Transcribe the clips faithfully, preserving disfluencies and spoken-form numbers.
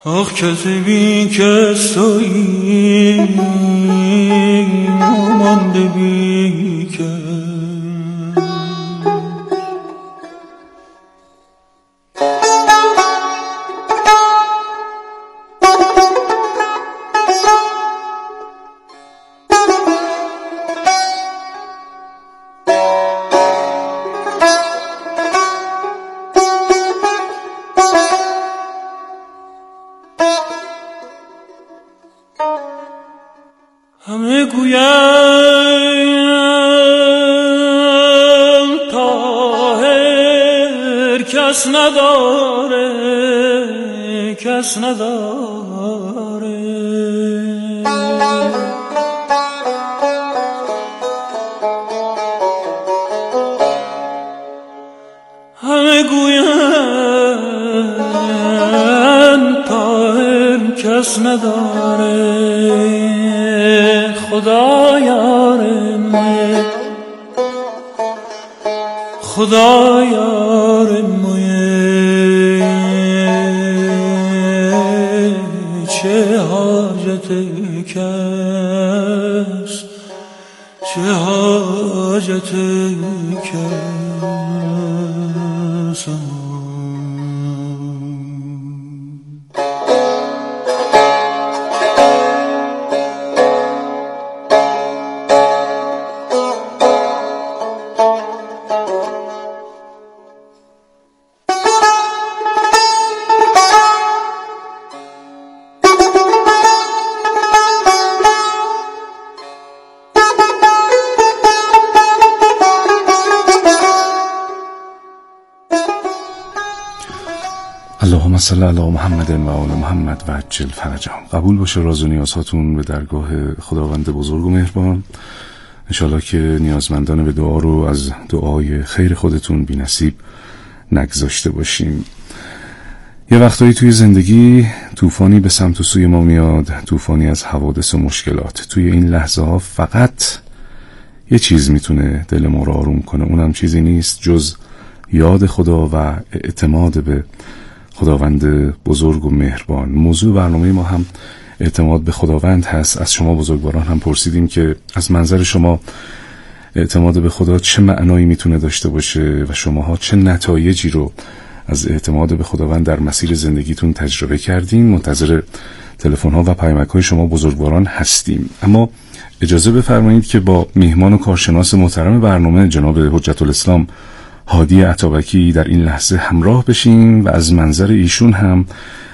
آخ کسی بی کس تویی مانده بی کس. همه گویم طاهر کس نداره کس نداره. همه گویم طاهر کس نداره. خدا یارم خدا یارم چه حاجت کس چه حاجت کس. اللهم صل علی محمد و آل محمد و عجل فرجهم. قبول باشه راز و نیازهاتون به درگاه خداوند بزرگ و مهربان. انشالله که نیازمندان به دعا رو از دعای خیر خودتون بی نصیب نگذاشته باشیم. یه وقتایی توی زندگی طوفانی به سمت و سوی ما میاد، طوفانی از حوادث و مشکلات. توی این لحظه ها فقط یه چیز میتونه دل ما رو آروم کنه، اونم چیزی نیست جز یاد خدا و اعتماد به خداوند بزرگ و مهربان. موضوع برنامه ما هم اعتماد به خداوند هست. از شما بزرگواران هم پرسیدیم که از منظر شما اعتماد به خدا چه معنایی میتونه داشته باشه و شماها چه نتایجی رو از اعتماد به خداوند در مسیر زندگیتون تجربه کردین. منتظر تلفن ها و پیامک های شما بزرگواران هستیم. اما اجازه بفرمایید که با میهمان و کارشناس محترم برنامه جناب حجت الاسلام هادی عطابکی در این لحظه همراه بشیم و از منظر ایشون هم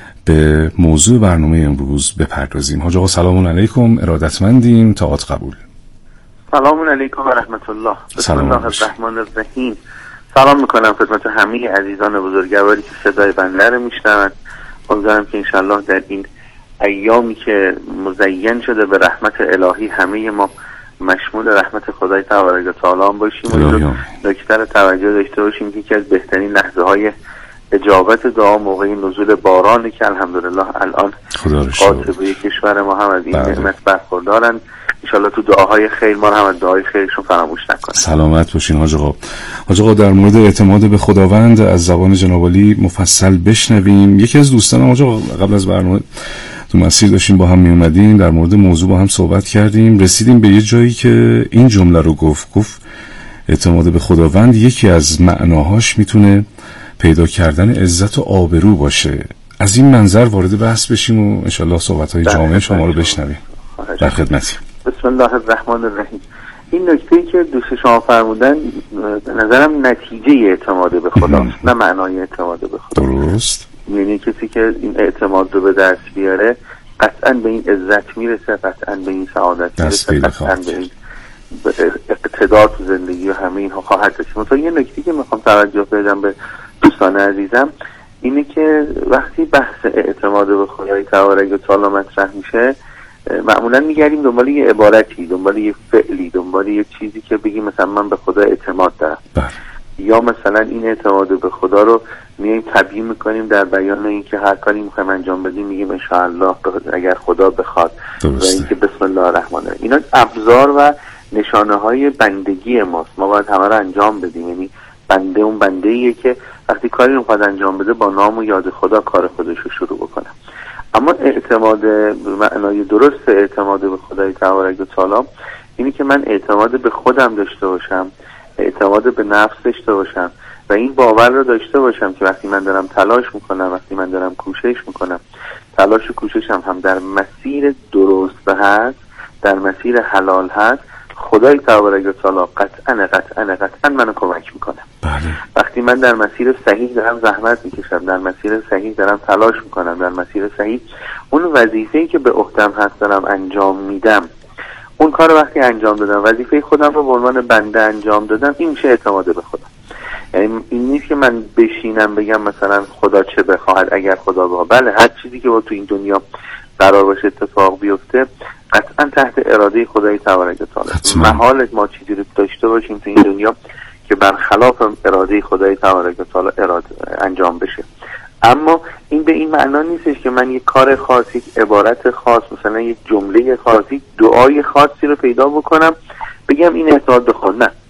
به موضوع برنامه امروز بپردازیم. حاج آقا سلام علیکم، ارادتمندیم، طاعت قبول. سلام علیکم و رحمت الله. بسم الله الرحمن الرحیم. سلام میکنم خدمت همه عزیزان بزرگواری که صدای بنده رو میشنوند. امیدوارم که انشالله در این ایامی که مزین شده به رحمت الهی همه ما مشمول رحمت خدای تبارک و تعالی باشیم و نکته توجه داشته باشیم که یکی از بهترین لحظه های اجابت دعا موقع نزول بارانی که الحمدلله الان قاطبه کشور ما هم از این نعمت برخوردارن. انشالله تو دعاهای خیر ما هم از دعای خیرشون فراموش نکنیم. سلامت باشین حاج آقا. حاج آقا در مورد اعتماد به خداوند از زبان جناب عالی مفصل بشنویم. یکی از دوستان حاج آقا قبل از برنامه تو مسیر داشتیم با هم می اومدیم، در مورد موضوع با هم صحبت کردیم، رسیدیم به یه جایی که این جمله رو گفت گفت اعتماد به خداوند یکی از معناهاش میتونه پیدا کردن عزت و آبرو باشه. از این منظر وارد بحث بشیم و انشالله صحبت‌های جامع شما رو بشنویم. در خدمتیم. بسم الله الرحمن الرحیم. این نکته‌ای که دوست شما فرمودن به نظرم نتیجه اعتماد به خداست، نه معنای اعتماد به خدا. درست. یعنی کسی که این اعتماد رو به دست بیاره قطعاً به این عزت میرسه، قطعاً به این سعادت میرسه، قطعاً به این اقتدار تو زندگی و همه اینها خواهد رسید. مثلا یه نکته که میخوام توجه بدم به دوستان عزیزم اینه که وقتی بحث اعتماد به خدای تبارک و تعالی مطرح میشه معمولا میگردیم دنبال یه عبارتی، دنبال یه فعلی، دنبال یه چیزی که بگیم مثلا من به خدا اعتماد دارم. بله. یا مثلا این اعتماد به خدا رو میایم تبیین میکنیم در بیان اینکه هر کاری میخوایم انجام بدیم میگیم ان شاء الله اگر خدا بخواد و اینکه بسم الله الرحمن الرحیم. اینا ابزار و نشانه های بندگی ماست، ما باید همه رو انجام بدیم. یعنی بنده اون بنده ایه که وقتی کاری رو میخواد انجام بده با نام و یاد خدا کار خودش رو شروع بکنه. اعتماد به معنای درست اعتماد به خدای تبارک و تعالی اینی که من اعتماد به خودم داشته باشم، اعتماد به نفس داشته باشم و این باور رو داشته باشم که وقتی من دارم تلاش میکنم، وقتی من دارم کوشش میکنم، تلاش و کوششم هم در مسیر درست هست، در مسیر حلال هست، خدای تبارک و تعالی قطعاً قطعاً قطعاً منو کمک میکنه. بله. وقتی من در مسیر صحیح دارم زحمت میکشم، در مسیر صحیح دارم تلاش میکنم، در مسیر صحیح اون وظیفه‌ای که به عهدم هست دارم انجام میدم، اون کار وقتی انجام دادم، وظیفه خودم رو به عنوان بنده انجام دادم، این میشه اعتماد به خودم. یعنی این نیست که من بشینم بگم مثلا خدا چه بخواهد اگر خدا بخواهد. بله، هر چیزی که با تو این دنیا قرار باشه اتفاق بیفته قطعا تحت اراده خدای تبارک و تعالی. محال ما چیزی رو داشته باشیم تو این دنیا که برخلاف اراده خدای تبارک و تعالی اراده انجام بشه. اما این به این معنا نیستش که من یک کار خاصی، یک عبارت خاص، مثلا یک جمله خاصی، دعای خاصی رو پیدا بکنم بگم این اعتماد به خود. نه،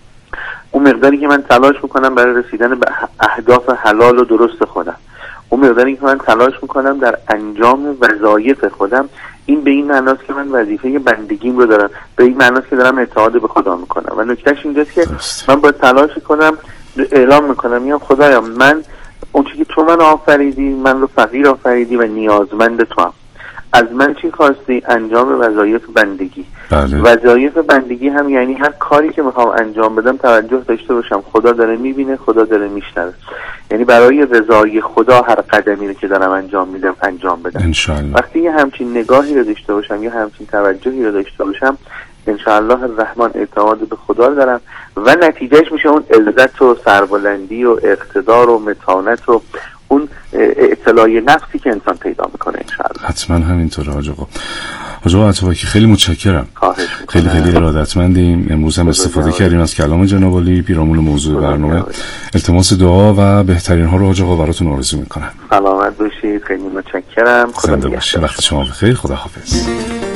اون مقداری که من تلاش میکنم برای رسیدن به اهداف حلال و درست خودم، اون مقداری که من تلاش میکنم در انجام وظایف خودم، این به این معناست که من وظیفه بندگیم رو دارم، به این معناست که دارم اعتماد به خدا میکنم. و نکتهش اینجاست که من باید تلاش کنم، اعلام میکنم، میگم خدایا من اون چیزی که تو من آفریدی، من رو فقیر آفریدی و نیازمند تو هم. از من چی خواستی؟ انجام وظایف بندگی. بله. وظایف بندگی هم یعنی هر کاری که میخوام انجام بدم توجه داشته باشم خدا داره میبینه، خدا داره میشنوه. یعنی برای رضای خدا هر قدمی رو که دارم انجام میدم انجام بدم. انشالله. وقتی یه همچین نگاهی رو داشته باشم، یه همچین توجهی رو داشته باشم، انشاءالله الرحمن اعتماد به خدا دارم و نتیجهش میشه اون عزت و سربلندی و اقتدار و متانت و اون اطلاع نفسی که انسان پیدا میکنه انشاءالله. حتما همینطوره حاج آقا. حاج آقا عطابکی خیلی متشکرم. خیلی خیلی ارادتمندیم. امروز هم استفاده کردیم از کلام جناب عالی پیرامون موضوع برنامه. التماس دعا و بهترین ها رو حاج آقا براتون آرزو میکنم. سلامت باشید. خیلی متشکرم. خدا نگهدار. وقت شما بخیر. خدا حافظ.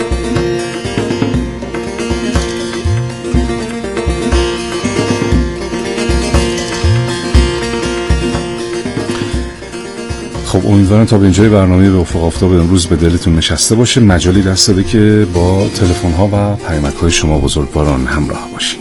خب امیدوارم تا به اینجای برنامه به افق آفتاب امروز به دلتون نشسته باشه. مجالی دست داده که با تلفن ها و پیامک های شما بزرگواران همراه باشیم.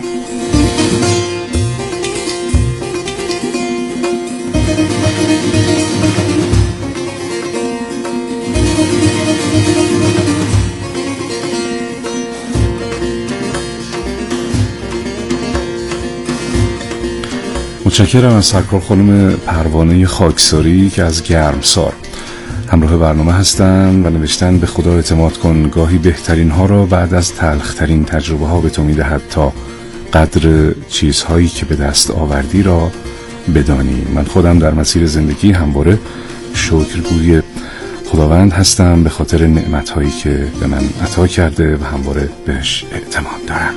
متشکرم از سرکار خانم پروانه خاکساری که از گرمسار همراه برنامه هستن و نوشتن به خدا اعتماد کن، گاهی بهترین ها را بعد از تلخترین تجربه ها به تو میدهد تا قدر چیزهایی که به دست آوردی را بدانی. من خودم در مسیر زندگی همواره شکرگوی خداوند هستم به خاطر نعمت هایی که به من عطا کرده و همواره بهش اعتماد دارم.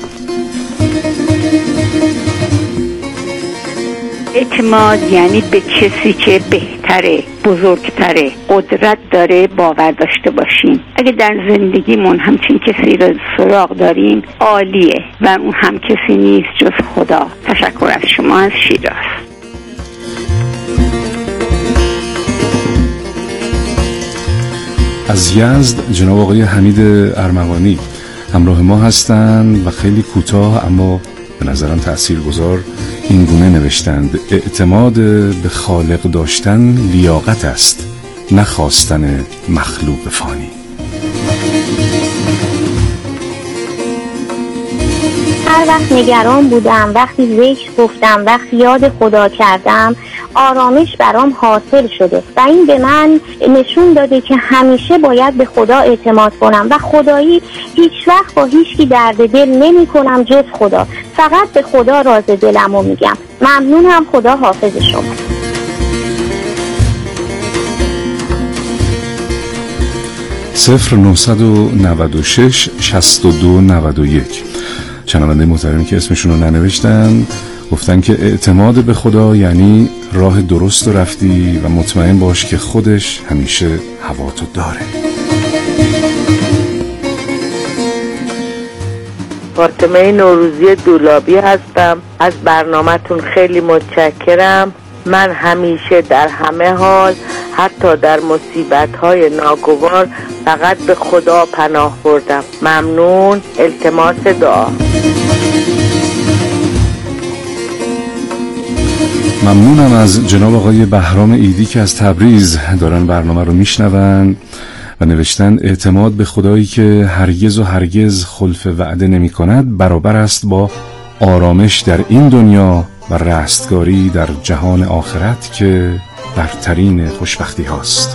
اعتماد یعنی به کسی که بهتره، بزرگتره، قدرت داره باور داشته باشیم. اگه در زندگیمون همچین کسی رو سراغ داریم عالیه و اون هم کسی نیست جز خدا. تشکر از شما از شیراز. از یزد جناب آقای حمید ارمغانی همراه ما هستند و خیلی کوتاه اما به نظرم تأثیرگذار این گونه نوشتند: اعتماد به خالق داشتن لیاقت است، نه خواستن مخلوق فانی. هر وقت نگران بودم، وقتی ذکر گفتم، وقتی یاد خدا کردم، آرامش برام حاصل شده و این به من نشون داده که همیشه باید به خدا اعتماد کنم و خدایی هیچ وقت با هیچکی درد دل نمی کنم جز خدا. فقط به خدا راز دلمو میگم. ممنونم. خدا حافظ شما. صفر نهصد و نود و شش شصت و دو نود و یک. شنونده محترمی که اسمشون رو ننوشتن گفتن که اعتماد به خدا یعنی راه درست رو رفتی و مطمئن باش که خودش همیشه هواتو داره. فاطمه نوروزی دولابی هستم. از برنامه‌تون خیلی متشکرم. من همیشه در همه حال، حتی در مصیبت‌های ناگوار، فقط به خدا پناه بردم. ممنون. التماس دعا. ممنونم از جناب آقای بهرام ایدی که از تبریز دارن برنامه رو میشنون و نوشتن اعتماد به خدایی که هرگز و هرگز خلف وعده نمی کند برابر است با آرامش در این دنیا و رستگاری در جهان آخرت که برترین خوشبختی هاست.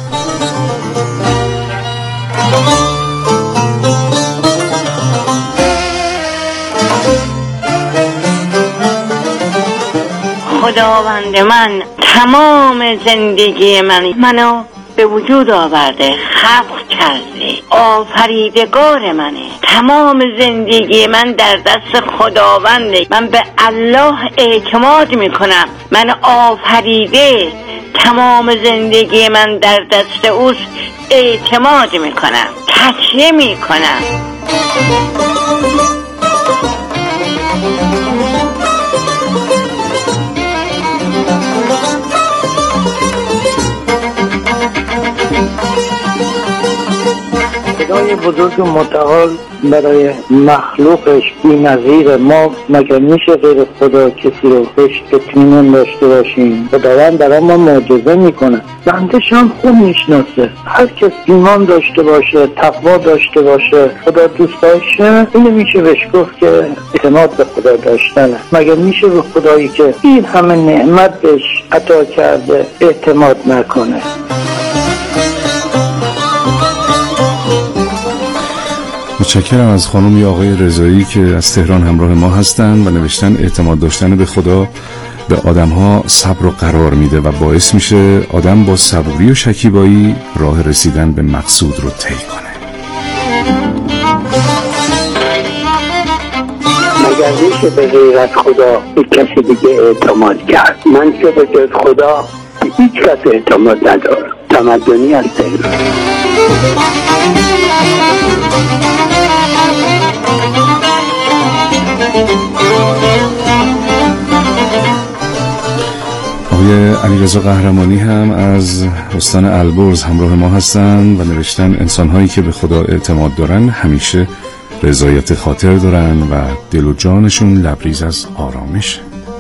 خداوند من تمام زندگی من منو به وجود آورده، خلق کرده، آفریدگار منه. تمام زندگی من در دست خداونده. من به الله اعتماد میکنم. من آفریده، تمام زندگی من در دست اوست. اعتماد میکنم، تکیه میکنم. خدای بزرگ متعال برای مخلوقش بی‌نظیره. ما مگر میشه غیر خدا کسی رو بهش اطمینان داشته باشیم؟ خداوند برای ما معجزه میکنه. بندش هم خوب میشناسه. هر کس ایمان داشته باشه، تقوا داشته باشه، خدا دوست باشه، اینو میشه بهش گفت که اعتماد به خدا داشتنه. مگر میشه به خدایی که این همه نعمت بهش عطا کرده اعتماد نکنه؟ متشکرم از خانم یا آقای رضایی که از تهران همراه ما هستند و نوشتن اعتماد داشتن به خدا به آدم‌ها صبر و قرار میده و باعث میشه آدم با صبوری و شکیبایی راه رسیدن به مقصود رو طی کنه. مگر میشه به غیر از خدا به کسی دیگه اعتماد کرد؟ من که به جز خدا به هیچ کس اعتماد ندارم. تمدنی از تهران. آقای علیرضا قهرمانی هم از استان البرز همراه ما هستند و نوشتن انسان‌هایی که به خدا اعتماد دارن همیشه رضایت خاطر دارن و دل و جانشون لبریز از آرامش.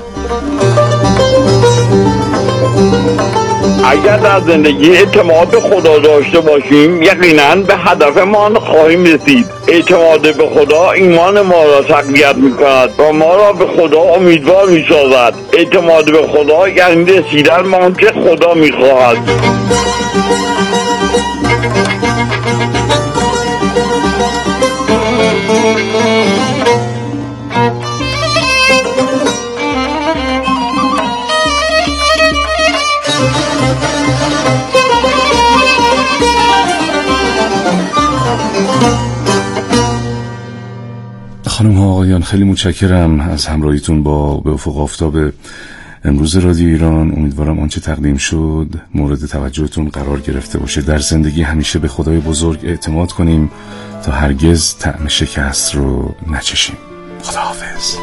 اگر در زندگی اعتماد به خدا داشته باشیم یقینا به هدفمان خواهیم رسید. اعتماد به خدا ایمان ما را تقویت می‌کند و ما را به خدا امیدوار می‌سازد. اعتماد به خدا یعنی رسیدن به آنچه خدا می‌خواهد. خانم ها آقایان، خیلی متشکرم از همراهیتون با به افق آفتاب امروز رادیو ایران. امیدوارم آنچه تقدیم شد مورد توجهتون قرار گرفته باشه. در زندگی همیشه به خدای بزرگ اعتماد کنیم تا هرگز طعم شکست رو نچشیم. خداحافظ.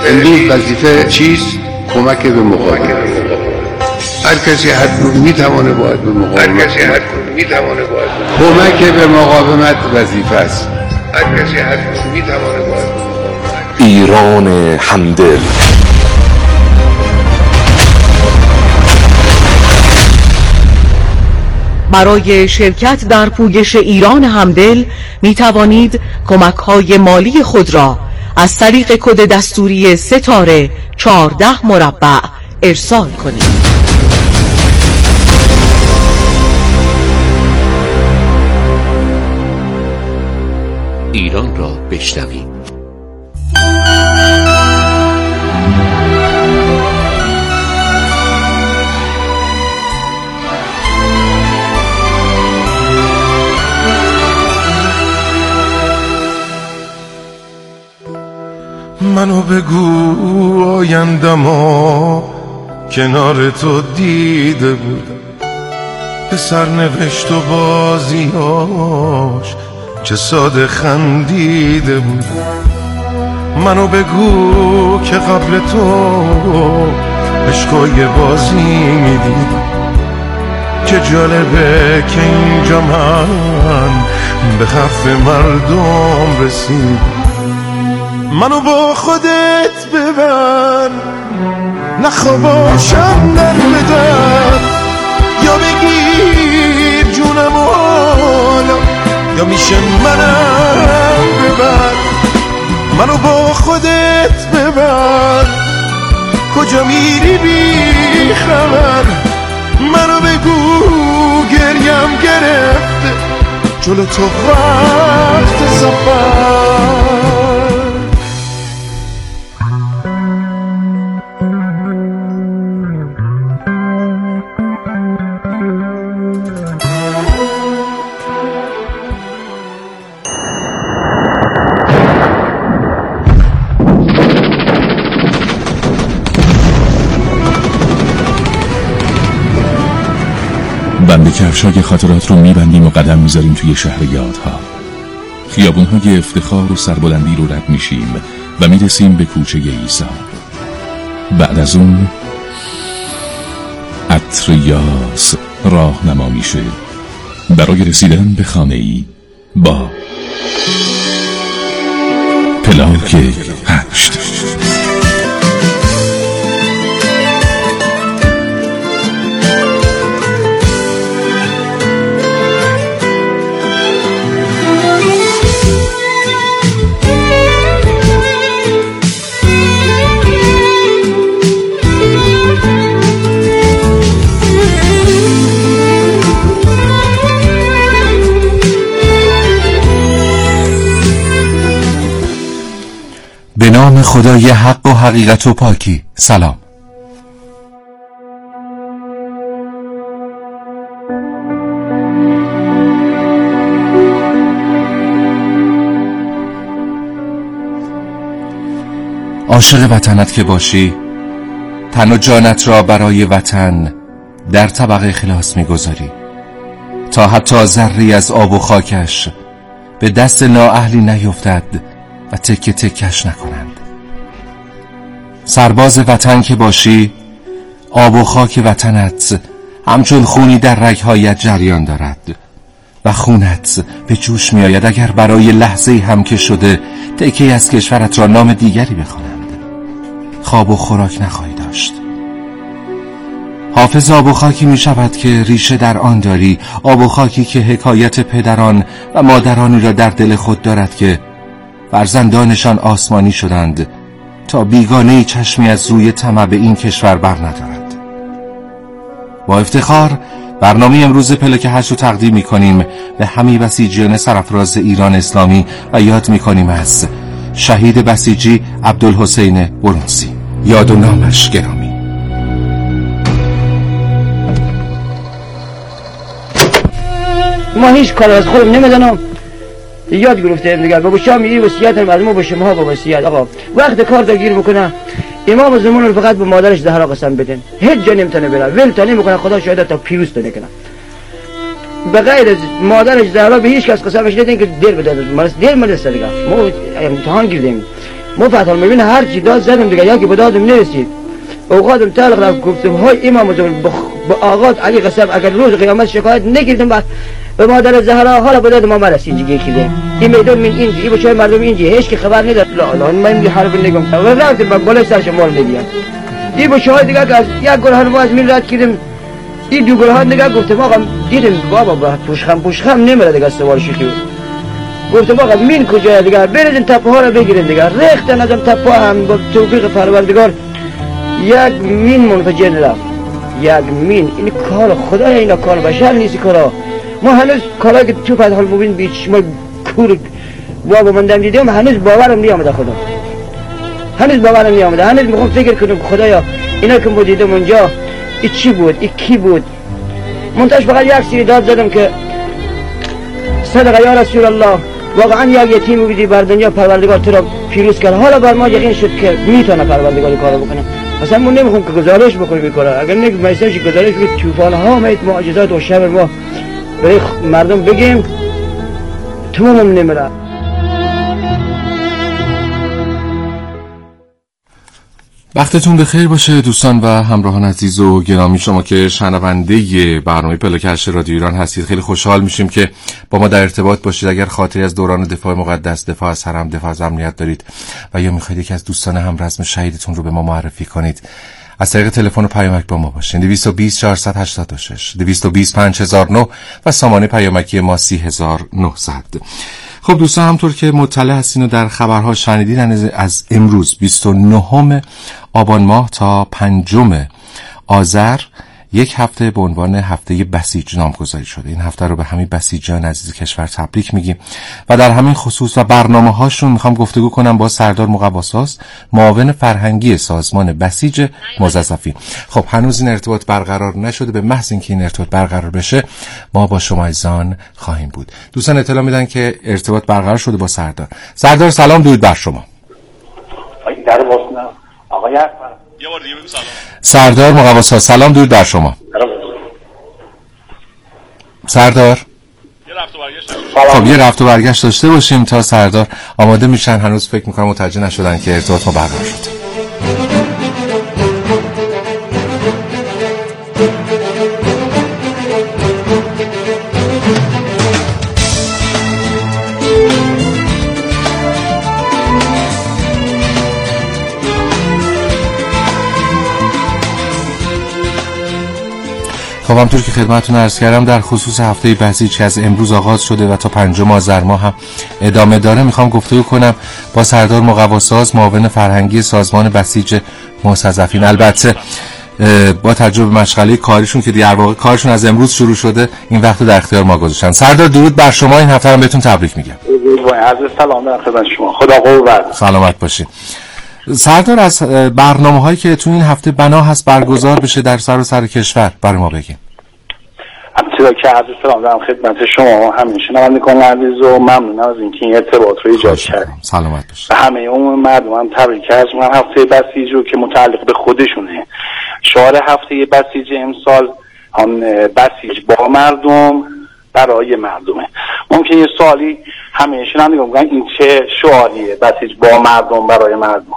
امروز وظیفه چیست؟ کمک به مقاومت. هر کسی حتما میتونه باید به مقاومت هر کسی حتما میتونه باید کمک به مقاومت وظیفه است. هر کسی حتما میتونه باید ایران همدل. برای شرکت در پویش ایران همدل می توانید کمک های مالی خود را از طریق کد دستوری ستاره چهارده مربع ارسال کنید. ایران را بشنویم. منو بگو آیندما کنار تو دیده بودم، به سرنوشت و بازیاش چه ساده خندیده بودم. منو بگو که قبل تو عشقای بازی میدیدم، چه جالبه که اینجا من به حرف مردم رسیدم. منو با خودت ببر، نخواباشم در بدر، یا بگیر جونم و حالا یا میشه منم ببر. منو با خودت ببر، کجا میری بی خبر. منو بگو گریم گرفته جلو تو وقت سفر. بند کفشای خاطرات رو میبندیم و قدم میذاریم توی شهر یادها. خیابونهای افتخار و سربلندی رو رد میشیم و میرسیم به کوچه عیسی. بعد از اون عطر یاس راهنما میشه برای رسیدن به خانه‌ای با پلاک هشت. به نام خدای حق و حقیقت و پاکی. سلام. عاشق وطنت که باشی، تن و جانت را برای وطن در طبق اخلاص میگذاری تا حتی ذره‌ای از آب و خاکش به دست نااهلی نیفتد و تکه تکش نکنند. سرباز وطن که باشی، آب و خاک وطنت همچون خونی در رگهایت جریان دارد و خونت به جوش می آید اگر برای لحظه هم که شده تکه از کشورت را نام دیگری بخوانند. خواب و خوراک نخواهی داشت. حافظ آب و خاکی می شود که ریشه در آن داری، آب و خاکی که حکایت پدران و مادرانی را در دل خود دارد که فرزندانشان آسمانی شدند تا بیگانه چشمی از روی طمع به این کشور بر ندارد. با افتخار برنامه امروز پلاک هشت رو تقدیم می کنیم به همه بسیجیان سرفراز ایران اسلامی و یاد می کنیم از شهید بسیجی عبدالحسین برونسی. یاد و نامش گرامی. ما هیچ کار از خودم نمیدانم، یاد گرفتیم دیگر. بابا شام میگی وصیت از ما با شما با وصیت. آقا وقت کار دگیر میکنه امام زمان رو فقط به مادرش زهرا قسم بدین، هیچ جا نمیتونه بره، ول تا نمیکنه، خدا شاهد تا پیروز تا نکنه. به غیر از مادرش زهرا به هیچ کس قسمش ندین که دیر بده. مرس دیر مرس دیگه ما امتحان گیردیم. ما فتح المبین هر چی داد زدم دیگه، یا که به دادم نرسید. اوقاتم تعلق رفت گفتم های امام زمان به آغاز علی قسم اگر روز قیامت شکایت نگیردم بعد به مادر زهرا حالا به داد ما مرسید دیگه کیده این میدون من اینجی این بچه مردم اینجی هیچ که خبر نداد. لا لا من این حرف نگم و رفتم من بالای سرش مال نمیاد. این بچه های دیگه از یک گلهان ما از من رد کردم، این دو گلهان دیگه گفتم آقا دیدم بابا با پوشخم پوشخم نمیره دیگه سوار شیخی. گفتم آقا مین کجای دیگه بریزن تپه ها رو بگیرن دیگه. ریختن ازم تپه هم با توفیق پروردگار یک مین منفجر رفت. یک مین این کار خدای اینا کار بشر نیست کارا. ما هنوز کارایی که تو فتح المبین بیچ ما کور بابا من دم دیدم هنوز باورم نیامده خدا. هنوز باورم نیامده. هنوز میخوام فکر کنم خدایا اینا که ما دیدم اونجا این چی بود؟ این کی بود؟ منتش فقط یک سری داد زدم که صدق یا رسول الله واقعا یک یتیم بودی بر دنیا پروردگار تو را پیروز کرد. حالا بر ما یقین شد که میتونه پروردگار کارو بکنه. اصلا ما نمیخوام که گزارش بکنیم این کارا. اگر نگه میسنش گزارش بگید طوفان ها میت معجزات و شب ما برای مردم بگیم تمامم نمیره. وقتتون بخیر باشه دوستان و همراهان عزیز و گرامی، شما که شنونده برنامه پلاکست رادیو ایران هستید. خیلی خوشحال میشیم که با ما در ارتباط باشید. اگر خاطری از دوران دفاع مقدس، دفاع از حرم، دفاع از امنیت دارید و یا میخواید یکی از دوستان همرسم شهیدتون رو به ما معرفی کنید، از طریق تلفن و پیامک با ما باشین. دویست و بیست چهارصد و هشتاد و شش دویست و بیست پنج هزار و نه و سامانه پیامکی ما سی هزار و نهصد. خب دوستان، همطور که مطلع هستین و در خبرها شنیدین، از امروز بیست و نهم آبان ماه تا پنجم آذر یک هفته به عنوان هفته بسیج نامگذاری شده. این هفته رو به همین بسیجان عزیز کشور تبریک میگیم و در همین خصوص و برنامه هاشون میخوام گفتگو کنم با سردار مقواساز، معاون فرهنگی سازمان بسیج موظفین. خب هنوز این ارتباط برقرار نشده، به محض اینکه این ارتباط برقرار بشه ما با شما عزیزان خواهیم بود. دوستان اطلاع میدن که ارتباط برقرار شده با سردار. سردار سلام، درود بر شما. در واسنا آقای احمد یه بار دیگه بگو سلام. سردار مقواساز سلام، درود بر شما. سردار یه رفت و برگشت خب یه رفت و برگشت داشته باشیم تا سردار آماده میشن. هنوز فکر میکنم متوجه نشدن که ارتباط ما برقرار شد. خب همطور که خدمتتون عرض کردم در خصوص هفته بسیج که از امروز آغاز شده و تا پنجم آذر ماه هم ادامه داره میخوام گفتگو کنم با سردار مقواساز، معاون فرهنگی سازمان بسیج موظفین. البته با تجربه مشغله کاریشون که در واقع کارشون از امروز شروع شده این وقت در اختیار ما گذاشتن. سردار درود بر شما، این هفته هم بهتون تبریک میگم. عرض سلام در خدمت شما. خدا قوت. سلامت باشید. سردار از برنامه هایی که تو این هفته بنا هست برگزار بشه در سر و سر کشور برای ما بگیم. ابتدا که عرض سلام دارم خدمت شما همین شنوندگان عزیز و ممنونم از اینکه این ارتباط رو ایجاد کردید. سلامت باشید. همه عموم مردم هم تبریک عرض می‌کنم. هفته بسیج رو که متعلق به خودشونه. شعار هفته بسیج امسال هم بسیج با مردم برای مردمه. ممکن یه سوالی همه شنوندگان بگن این چه شعاریه بسیج با مردم برای مردم؟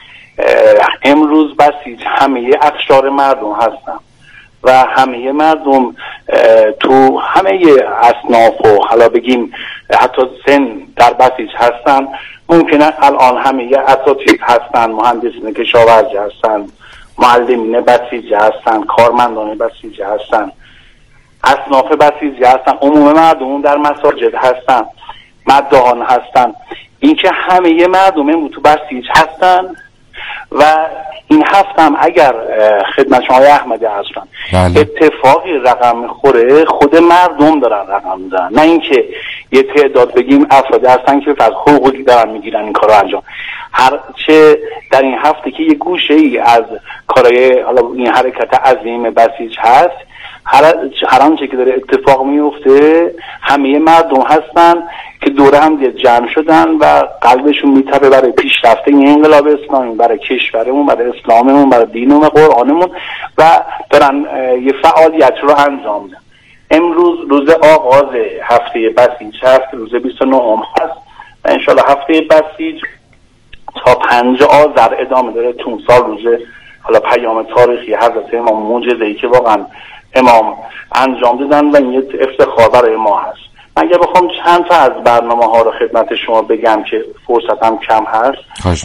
امروز بسیج همه اقشار مردم هستن و همه مردم تو همه اصناف و حالا بگیم حتی سن در بسیج هستن. ممکنه الان همه اساتید هستن، مهندسین کشاورزی هستن، معلمین بسیج هستن، کارمندان بسیج هستن، اصناف بسیج هستن، عموم مردم در مساجد هستن، مدهان هستن. این که همه مردم تو بسیج هستن و این هفته هم اگر خدمت شما احمدی هستن اتفاقی رقم خوره خود مردم دارن رقم میزنن، نه اینکه یه تعداد بگیم افرادی هستن که از حقوقی دارن میگیرن این کارو انجام. هر چه در این هفته که یه گوشه ای از کارهای حالا این حرکت عظیم بسیج هست، هر هر آنچه که داره اتفاق میفته همه مردم هستن که دوره هم جمع شدن و قلبشون میتپه برای پیشرفت این انقلاب اسلامی، برای کشورمون، برای اسلاممون، برای دینمون، قرآنمون و دارن یه فعالیت رو انجام میدن. امروز روز آغاز هفته بسیج هست، روز بیست و نهم هست و انشالله هفته بسیج تا پنج آذر ادامه داره. تو سال روز حالا پیام تاریخی حضرت امام معجزه‌ای که واقعا امام انجام دادن و این افتخار برای ما هست. من اگر بخوام چند تا از برنامه ها رو خدمت شما بگم که فرصتم کم هست،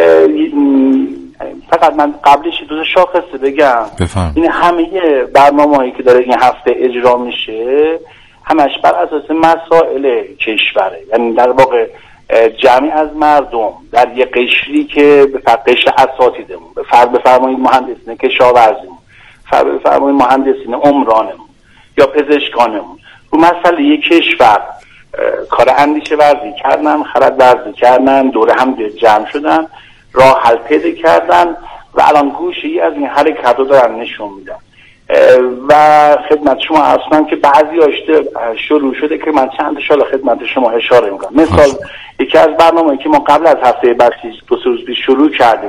فقط من قبلش دو تا شاخصه بگم. بفهم. این همه برنامه هایی که داره این هفته اجرا میشه همش بر اساس مسائل کشوره، یعنی در واقع جمعی از مردم در یه قشری که به قشر اساتیدمون، به فرض بفرمایید مهندسین کشاورزیمون، فرض بفرمایید مهندسین عمرانمون یا پزشکانمون، رو مسئله یک کشور کار اندیشه ورزی کردن، خرد ورزی کردن، دوره هم جمع شدن، راه حل پیدا کردن و الان گوشه‌ای از این حرکت رو دارن نشون میدن. و خدمت شما اصلا که بعضی آشته شروع شده که من چند شال خدمت شما اشاره میکنم. مثال یکی از برنامه‌ای که ما قبل از هفته بسیج دو سه روز پیش شروع کردیم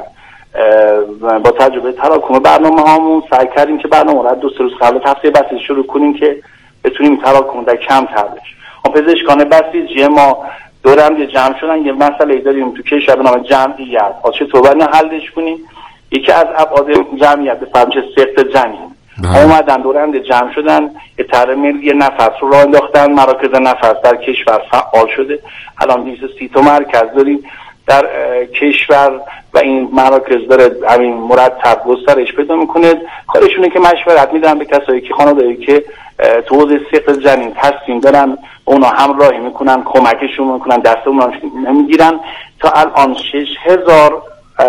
با تجربه تراکم برنامه هامون سعی کردیم که برنامه رو دو سه روز قبل از هفته بسیج شروع کنیم که بتونیم تراکم در کم تر بشه. ما پزشکان بسیجی ما دور هم جمع شدن، یه مسئله داریم تو کشور به نام جمعیت، چطور باید حلش کنیم. یکی از ابعاد جمعیت به فرض سقط جنین اومدن دور هم جمع شدن، یه طرح ملی نفس رو راه انداختن، مراکز نفس در کشور فعال شده. الان دویست و سی تا مرکز داریم در کشور و این مراکز داره همین مرتب گسترش پیدا میکنه. کارشونه که مشورت میدن به کسایی که خانواده‌ای که تو حوزه سقط جنین تصمیم دارن، اونا همراهی میکنن، کمکشون میکنن، دست اونا میگیرن. تا الان شش هزار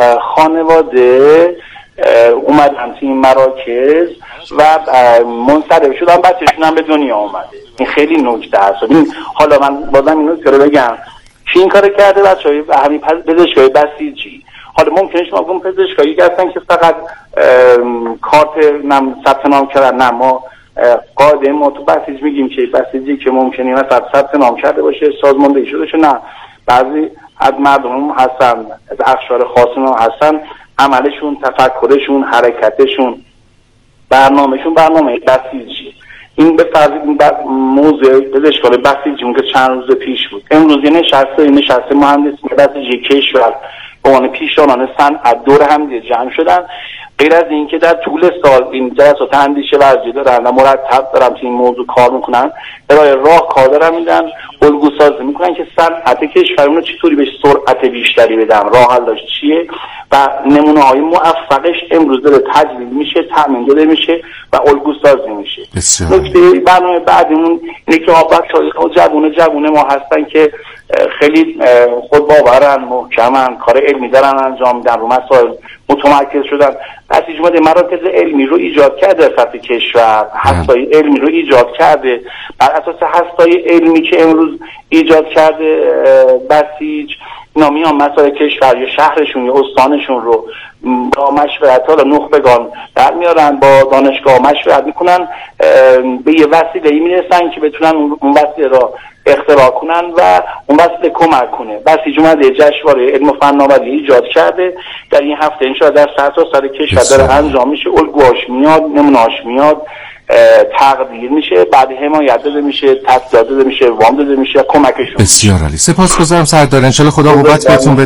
خانواده اومدن تو این مراکز و منصرف شدن، بچه‌شون هم به دنیا اومده. این خیلی نکته است. حالا من بازم اینو که رو بگم کی این کار کرده؟ بچه‌های همین پزشکای بسیجی. حالا ممکنه شما بگم پزشکایی هستن که فقط کارت نام ثبت نام کردن، نه ما قاعده ما تو بسیج میگیم که بسیجی که ممکنه مثلا ثبت نام کرده باشه، سازماندهی شده باشه، نه بعضی از مردم هستن، از اقشار خاصی هستن، عملشون، تفکرشون، حرکتشون، برنامهشون برنامه بسیجی. این به فرض این موضوع پزشکان بسیجی که چند روز پیش بود. امروز یه نشسته یه نشسته مهندسین بسیجی کشور به عنوان پیشرانان صنعت دور هم جمع شدن. غیر از این که در طول سال این جلسات اندیشه ورزی دارن و مرتب دارن تو این موضوع کار میکنن، برای راه کار دارن میدن، الگو سازی میکنن که صنعت کشورمون رو چطوری بهش سرعت بیشتری بدن، راه حلش چیه و نمونه های موفقش امروز داره تجلیل میشه، تامین داده میشه و الگو سازی میشه. نکته برنامه بعدمون اینه که بچه‌های جوون جوون ما هستن که خیلی خود باورن، محکمن، کار علمی دارن انجام میدن، رو مسائل متمرکز شدن. بسیج اومده مراکز علمی رو ایجاد کرده، سطح کشور هستای علمی رو ایجاد کرده. بر اساس هستای علمی که امروز ایجاد کرده بسیج اینا میان مسائل کشور یا شهرشون یا استانشون رو با مشورت ها نخبگان در میارن، با دانشگاه مشورت میکنن، به یه وسیله ای میرسن که بتونن اون وسیله را اختراع کنن و اون وسیله کمک کنه. بسیج اومده جشنواره علم و فناوری ایجاد کرده، در این هفته انشاءالله در سرتاسر کشور داره انجام میشه، الگوهاش میاد، نمونهاش میاد، تقدیر میشه، بعد حمایت داده میشه، تسهیلات داده میشه، وام داده میشه، کمکشون. بسیار عالی، سپاسگزارم سردار. ان شاء الله خدا قوت بهتون بده.